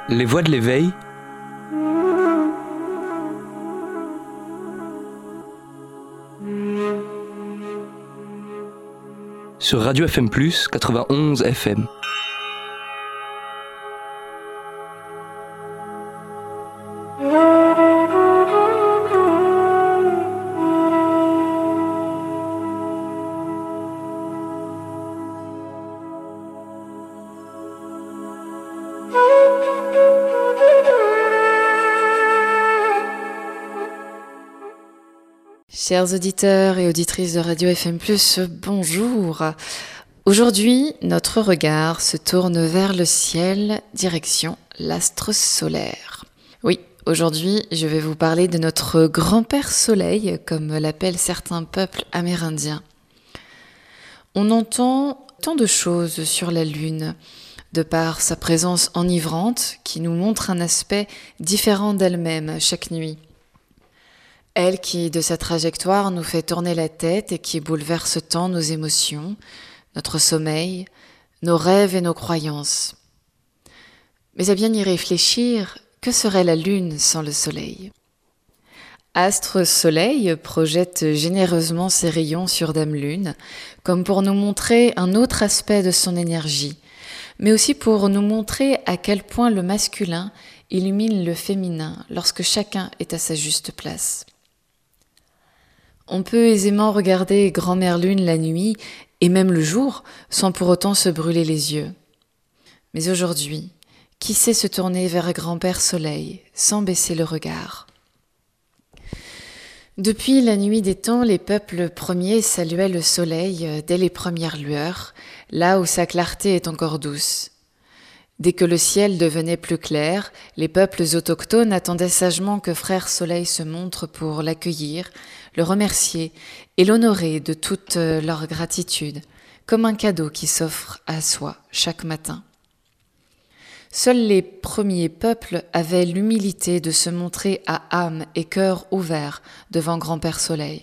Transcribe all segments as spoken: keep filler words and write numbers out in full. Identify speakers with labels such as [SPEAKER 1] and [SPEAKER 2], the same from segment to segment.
[SPEAKER 1] Les voix de l'éveil. Sur Radio F M plus, quatre-vingt-onze F M.
[SPEAKER 2] Chers auditeurs et auditrices de Radio F M plus, bonjour. Aujourd'hui, notre regard se tourne vers le ciel, direction l'astre solaire. Oui, aujourd'hui, je vais vous parler de notre grand-père soleil, comme l'appellent certains peuples amérindiens. On entend tant de choses sur la Lune, de par sa présence enivrante qui nous montre un aspect différent d'elle-même chaque nuit. Elle qui, de sa trajectoire, nous fait tourner la tête et qui bouleverse tant nos émotions, notre sommeil, nos rêves et nos croyances. Mais à bien y réfléchir, que serait la Lune sans le Soleil ? Astre Soleil projette généreusement ses rayons sur Dame Lune, comme pour nous montrer un autre aspect de son énergie, mais aussi pour nous montrer à quel point le masculin illumine le féminin lorsque chacun est à sa juste place. On peut aisément regarder Grand-Mère Lune la nuit et même le jour sans pour autant se brûler les yeux. Mais aujourd'hui, qui sait se tourner vers Grand-Père Soleil sans baisser le regard ? Depuis la nuit des temps, les peuples premiers saluaient le soleil dès les premières lueurs, là où sa clarté est encore douce. Dès que le ciel devenait plus clair, les peuples autochtones attendaient sagement que Frère Soleil se montre pour l'accueillir, le remercier et l'honorer de toute leur gratitude, comme un cadeau qui s'offre à soi chaque matin. Seuls les premiers peuples avaient l'humilité de se montrer à âme et cœur ouverts devant Grand-Père Soleil.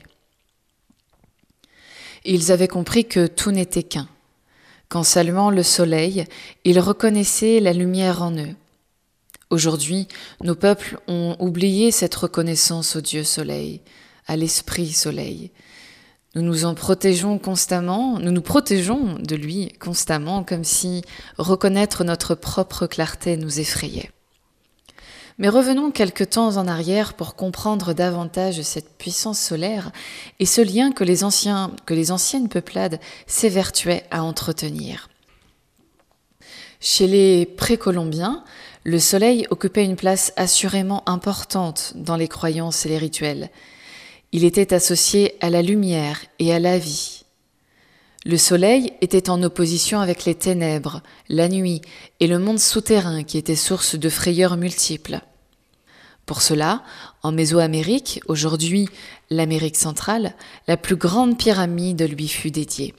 [SPEAKER 2] Ils avaient compris que tout n'était qu'un. Qu'en saluant le soleil, ils reconnaissaient la lumière en eux. Aujourd'hui, nos peuples ont oublié cette reconnaissance au Dieu Soleil, à l'Esprit Soleil. Nous nous en protégeons constamment, nous nous protégeons de lui constamment, comme si reconnaître notre propre clarté nous effrayait. Mais revenons quelque temps en arrière pour comprendre davantage cette puissance solaire et ce lien que les anciens, que les anciennes peuplades s'évertuaient à entretenir. Chez les précolombiens, le soleil occupait une place assurément importante dans les croyances et les rituels. Il était associé à la lumière et à la vie. Le soleil était en opposition avec les ténèbres, la nuit et le monde souterrain qui était source de frayeurs multiples. Pour cela, en Mésoamérique, aujourd'hui l'Amérique centrale, la plus grande pyramide lui fut dédiée.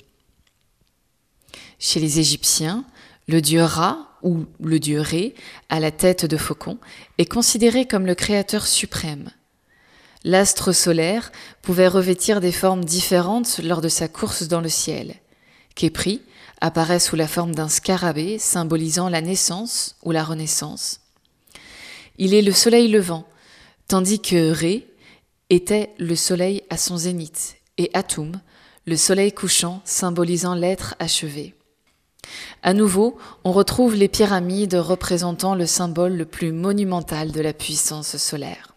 [SPEAKER 2] Chez les Égyptiens, le dieu Ra, ou le dieu Ré, à la tête de faucon, est considéré comme le créateur suprême. L'astre solaire pouvait revêtir des formes différentes lors de sa course dans le ciel. Képri apparaît sous la forme d'un scarabée symbolisant la naissance ou la renaissance. Il est le soleil levant, tandis que Ré était le soleil à son zénith et Atum, le soleil couchant symbolisant l'être achevé. À nouveau, on retrouve les pyramides représentant le symbole le plus monumental de la puissance solaire.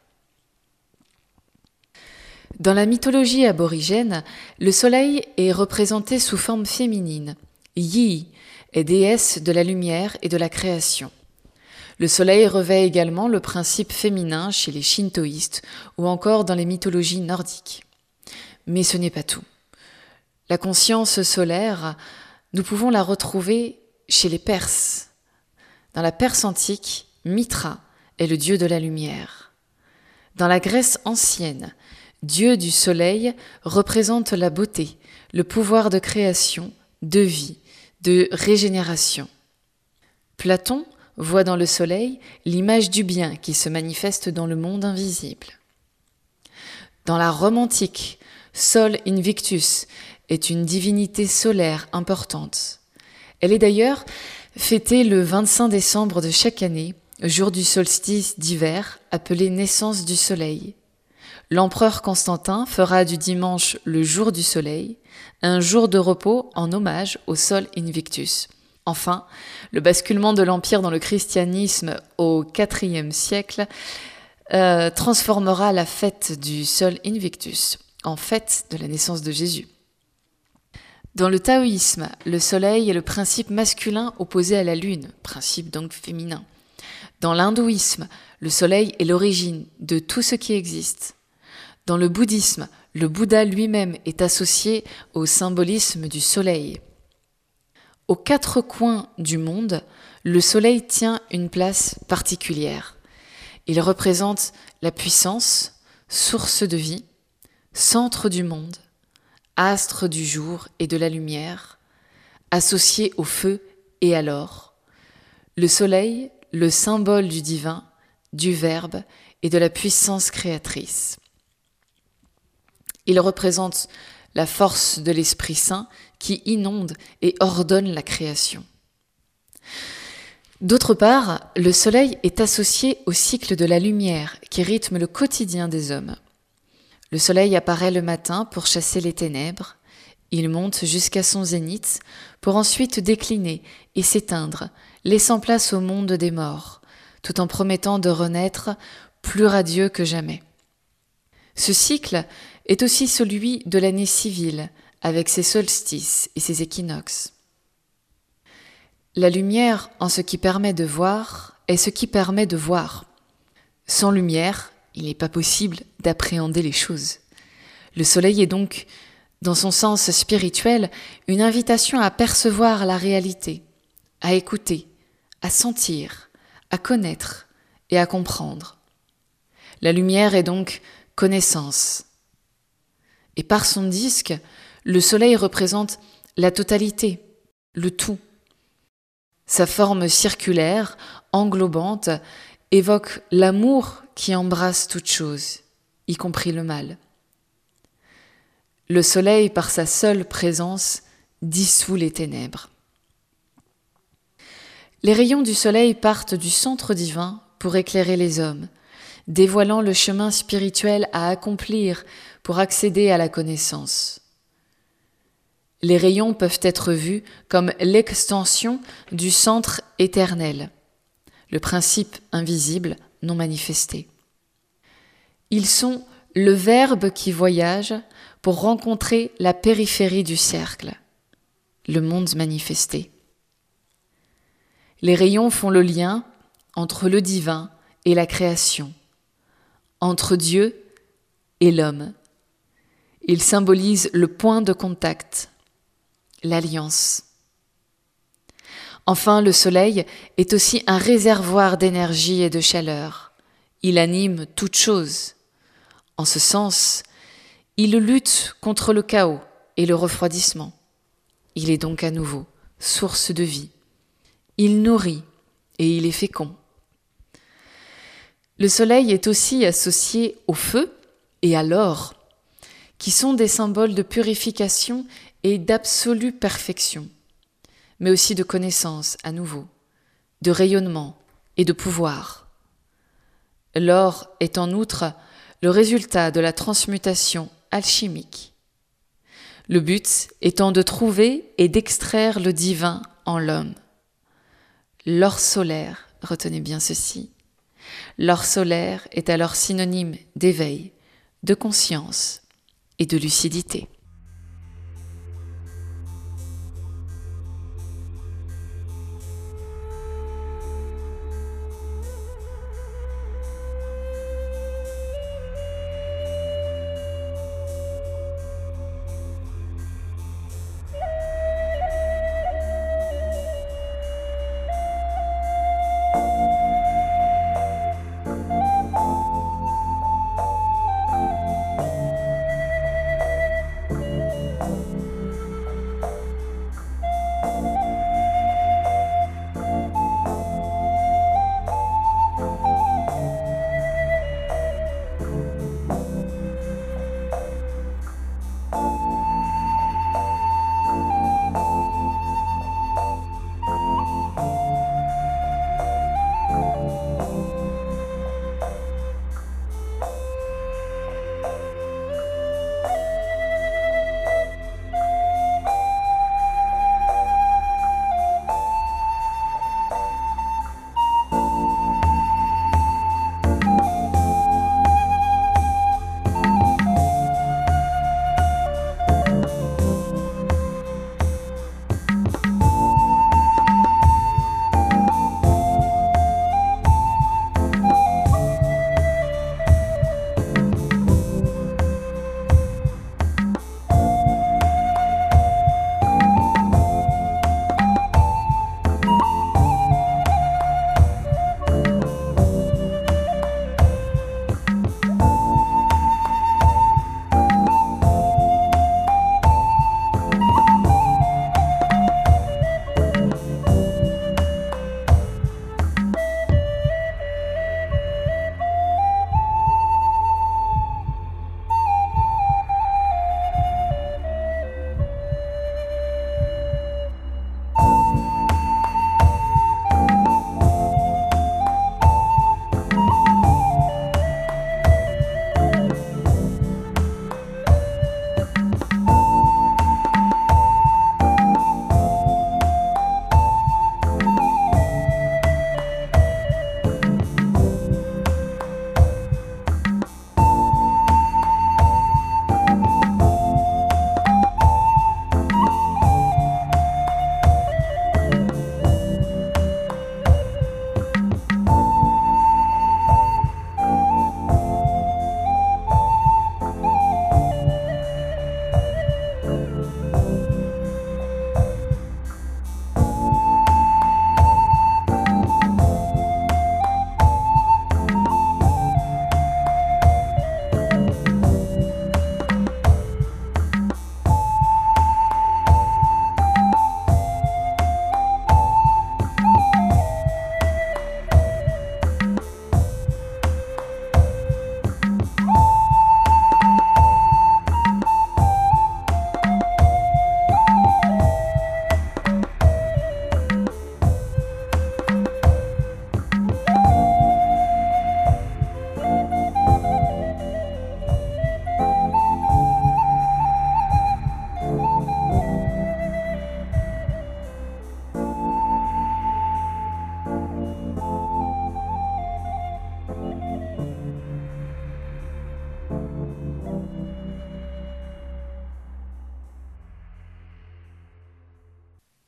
[SPEAKER 2] Dans la mythologie aborigène, le soleil est représenté sous forme féminine. Yi est déesse de la lumière et de la création. Le soleil revêt également le principe féminin chez les shintoïstes ou encore dans les mythologies nordiques. Mais ce n'est pas tout. La conscience solaire, nous pouvons la retrouver chez les Perses. Dans la Perse antique, Mitra est le dieu de la lumière. Dans la Grèce ancienne, Dieu du soleil représente la beauté, le pouvoir de création, de vie, de régénération. Platon voit dans le soleil l'image du bien qui se manifeste dans le monde invisible. Dans la Rome antique, Sol Invictus est une divinité solaire importante. Elle est d'ailleurs fêtée le vingt-cinq décembre de chaque année jour du solstice d'hiver, appelé naissance du soleil. L'empereur Constantin fera du dimanche le jour du soleil, un jour de repos en hommage au Sol Invictus. Enfin, le basculement de l'Empire dans le christianisme au quatrième siècle euh, transformera la fête du Sol Invictus en fête de la naissance de Jésus. Dans le taoïsme, le soleil est le principe masculin opposé à la lune, principe donc féminin. Dans l'hindouisme, le soleil est l'origine de tout ce qui existe. Dans le bouddhisme, le Bouddha lui-même est associé au symbolisme du soleil. Aux quatre coins du monde, le soleil tient une place particulière. Il représente la puissance, source de vie, centre du monde, astre du jour et de la lumière, associé au feu et à l'or. Le soleil, le symbole du divin, du Verbe et de la puissance créatrice. Il représente la force de l'Esprit Saint qui inonde et ordonne la création. D'autre part, le soleil est associé au cycle de la lumière qui rythme le quotidien des hommes. Le soleil apparaît le matin pour chasser les ténèbres, il monte jusqu'à son zénith pour ensuite décliner et s'éteindre, laissant place au monde des morts, tout en promettant de renaître plus radieux que jamais. Ce cycle est aussi celui de l'année civile, avec ses solstices et ses équinoxes. La lumière, en ce qui permet de voir, est ce qui permet de voir. Sans lumière, il n'est pas possible d'appréhender les choses. Le soleil est donc, dans son sens spirituel, une invitation à percevoir la réalité, à écouter, à sentir, à connaître et à comprendre. La lumière est donc connaissance. Et par son disque, le soleil représente la totalité, le tout. Sa forme circulaire, englobante, évoque l'amour qui embrasse toute chose, y compris le mal. Le soleil, par sa seule présence, dissout les ténèbres. Les rayons du soleil partent du centre divin pour éclairer les hommes, dévoilant le chemin spirituel à accomplir pour accéder à la connaissance. Les rayons peuvent être vus comme l'extension du centre éternel, le principe invisible non manifesté. Ils sont le Verbe qui voyage pour rencontrer la périphérie du cercle, le monde manifesté. Les rayons font le lien entre le divin et la création, entre Dieu et l'homme. Ils symbolisent le point de contact, l'alliance. Enfin, le soleil est aussi un réservoir d'énergie et de chaleur. Il anime toute chose. En ce sens, il lutte contre le chaos et le refroidissement. Il est donc à nouveau source de vie. Il nourrit et il est fécond. Le soleil est aussi associé au feu et à l'or, qui sont des symboles de purification et d'absolue perfection, mais aussi de connaissance à nouveau, de rayonnement et de pouvoir. L'or est en outre le résultat de la transmutation alchimique. Le but étant de trouver et d'extraire le divin en l'homme. L'or solaire, retenez bien ceci, l'or solaire est alors synonyme d'éveil, de conscience et de lucidité.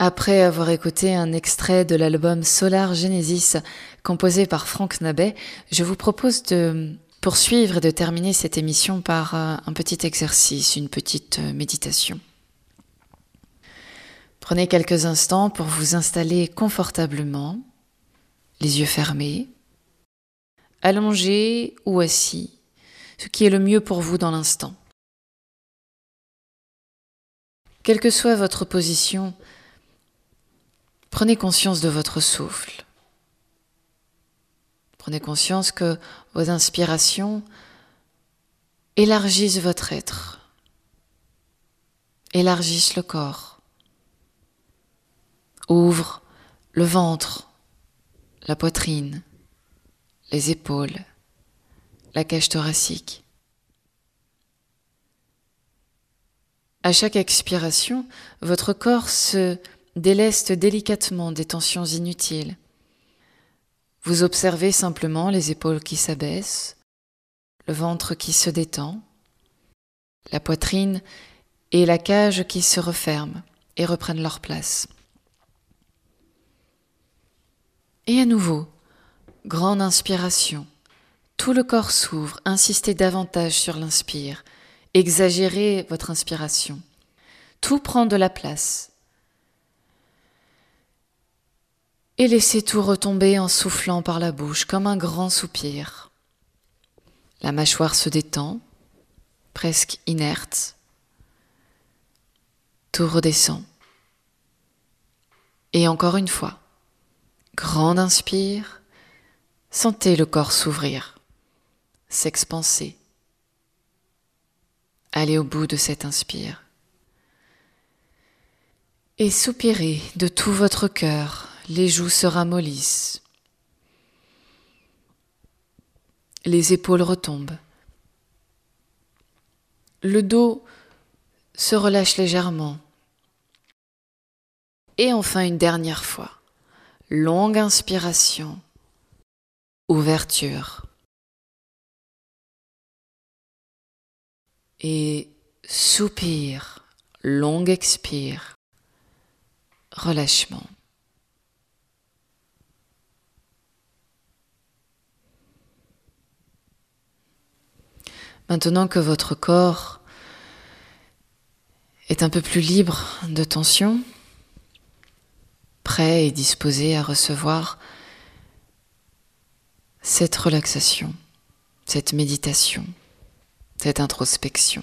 [SPEAKER 2] Après avoir écouté un extrait de l'album Solar Genesis composé par Franck Nabet, je vous propose de poursuivre et de terminer cette émission par un petit exercice, une petite méditation. Prenez quelques instants pour vous installer confortablement, les yeux fermés, allongés ou assis, ce qui est le mieux pour vous dans l'instant. Quelle que soit votre position, prenez conscience de votre souffle. Prenez conscience que vos inspirations élargissent votre être, élargissent le corps, ouvrent le ventre, la poitrine, les épaules, la cage thoracique. À chaque expiration, votre corps se déleste délicatement des tensions inutiles. Vous observez simplement les épaules qui s'abaissent, le ventre qui se détend, la poitrine et la cage qui se referment et reprennent leur place. Et à nouveau, grande inspiration. Tout le corps s'ouvre, insistez davantage sur l'inspire, exagérez votre inspiration. Tout prend de la place. Et laissez tout retomber en soufflant par la bouche comme un grand soupir. La mâchoire se détend, presque inerte. Tout redescend. Et encore une fois, grande inspire, sentez le corps s'ouvrir, s'expanser. Allez au bout de cette inspire. Et soupirez de tout votre cœur, les joues se ramollissent. Les épaules retombent. Le dos se relâche légèrement. Et enfin une dernière fois. Longue inspiration. Ouverture. Et soupir. Longue expire. Relâchement. Maintenant que votre corps est un peu plus libre de tension, prêt et disposé à recevoir cette relaxation, cette méditation, cette introspection.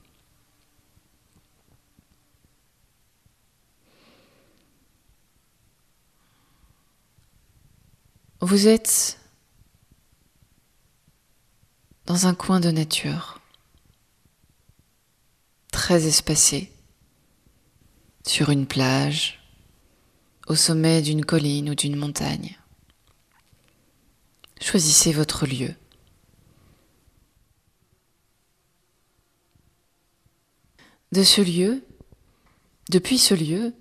[SPEAKER 2] Vous êtes dans un coin de nature, très espacé, sur une plage, au sommet d'une colline ou d'une montagne. Choisissez votre lieu. De ce lieu, depuis ce lieu,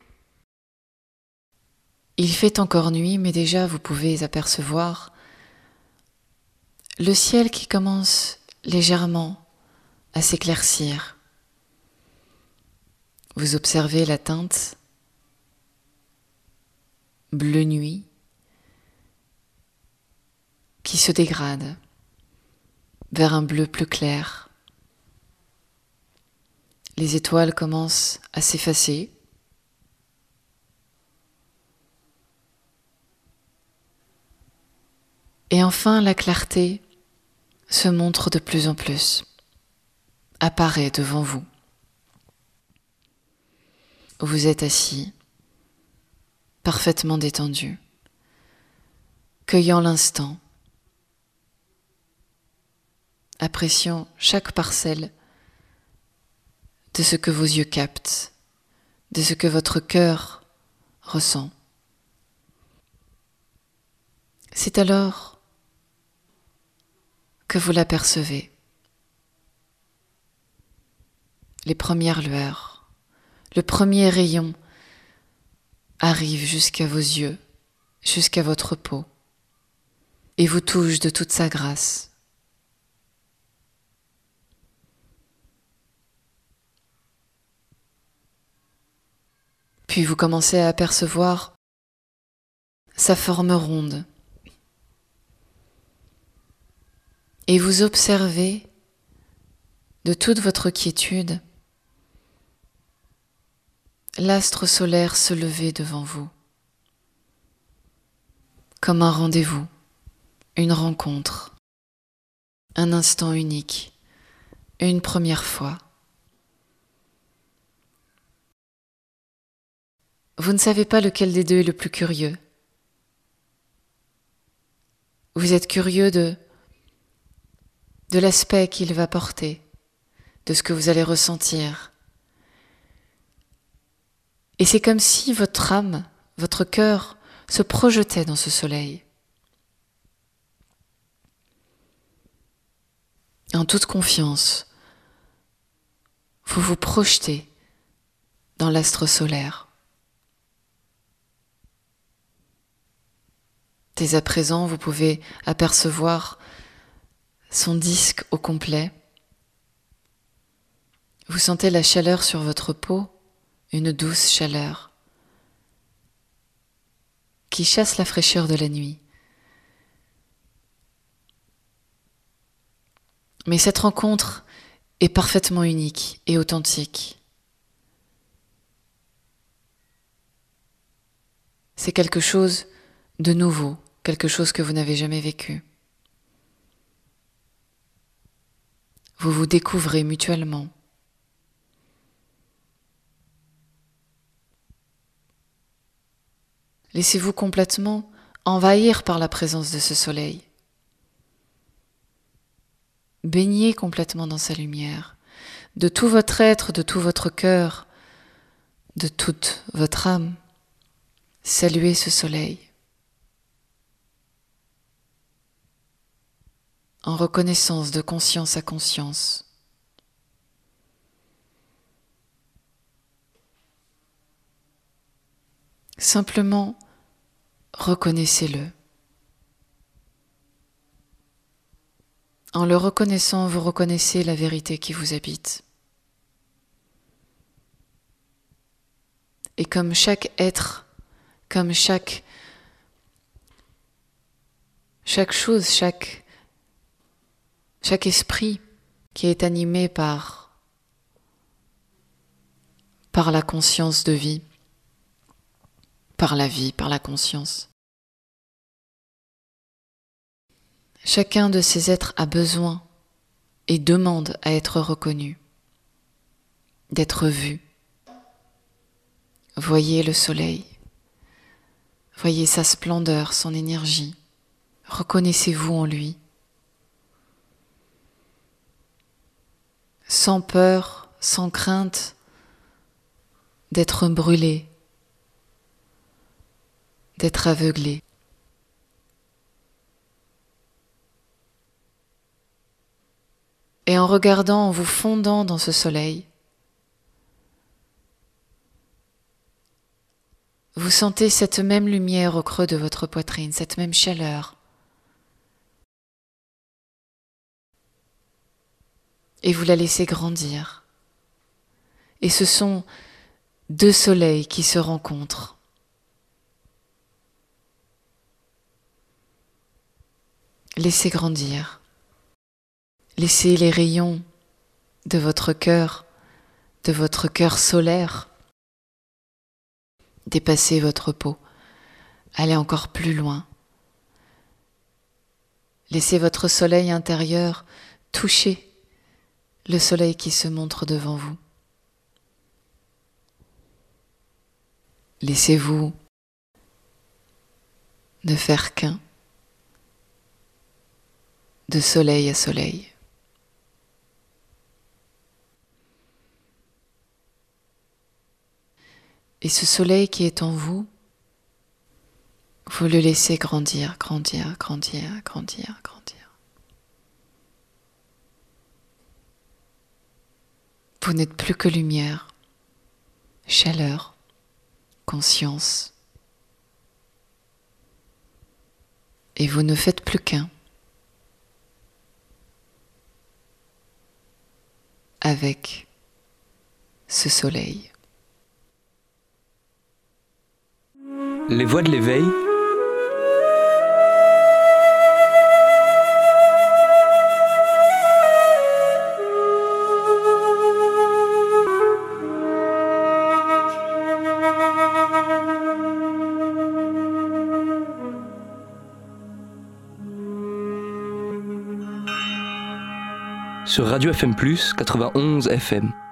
[SPEAKER 2] il fait encore nuit, mais déjà vous pouvez apercevoir le ciel qui commence légèrement à s'éclaircir. Vous observez la teinte bleu nuit qui se dégrade vers un bleu plus clair. Les étoiles commencent à s'effacer. Et enfin, la clarté se montre de plus en plus, apparaît devant vous. Vous êtes assis, parfaitement détendu, cueillant l'instant, appréciant chaque parcelle de ce que vos yeux captent, de ce que votre cœur ressent. C'est alors que vous l'apercevez. Les premières lueurs, le premier rayon arrive jusqu'à vos yeux, jusqu'à votre peau, et vous touche de toute sa grâce. Puis vous commencez à apercevoir sa forme ronde. Et vous observez de toute votre quiétude l'astre solaire se lever devant vous, comme un rendez-vous, une rencontre, un instant unique, une première fois. Vous ne savez pas lequel des deux est le plus curieux. Vous êtes curieux de, de l'aspect qu'il va porter, de ce que vous allez ressentir. Et c'est comme si votre âme, votre cœur, se projetait dans ce soleil. En toute confiance, vous vous projetez dans l'astre solaire. Dès à présent, vous pouvez apercevoir son disque au complet. Vous sentez la chaleur sur votre peau, une douce chaleur qui chasse la fraîcheur de la nuit. Mais cette rencontre est parfaitement unique et authentique. C'est quelque chose de nouveau, quelque chose que vous n'avez jamais vécu. Vous vous découvrez mutuellement. Laissez-vous complètement envahir par la présence de ce soleil. Baignez complètement dans sa lumière, de tout votre être, de tout votre cœur, de toute votre âme. Saluez ce soleil. En reconnaissance de conscience à conscience. Simplement, reconnaissez-le. En le reconnaissant, vous reconnaissez la vérité qui vous habite. Et comme chaque être, comme chaque, chaque chose, chaque, chaque esprit qui est animé par, par la conscience de vie, par la vie, par la conscience. Chacun de ces êtres a besoin et demande à être reconnu, d'être vu. Voyez le soleil, voyez sa splendeur, son énergie, reconnaissez-vous en lui. Sans peur, sans crainte d'être brûlé, d'être aveuglé. Et en regardant, en vous fondant dans ce soleil, vous sentez cette même lumière au creux de votre poitrine, cette même chaleur. Et vous la laissez grandir. Et ce sont deux soleils qui se rencontrent. Laissez grandir. Laissez les rayons de votre cœur, de votre cœur solaire, dépasser votre peau. Allez encore plus loin. Laissez votre soleil intérieur toucher le soleil qui se montre devant vous. Laissez-vous ne faire qu'un de soleil à soleil. Et ce soleil qui est en vous, vous le laissez grandir, grandir, grandir, grandir, grandir. Vous n'êtes plus que lumière, chaleur, conscience. Et vous ne faites plus qu'un avec ce soleil.
[SPEAKER 1] Les voix de l'éveil. Sur Radio F M plus, quatre-vingt-onze F M.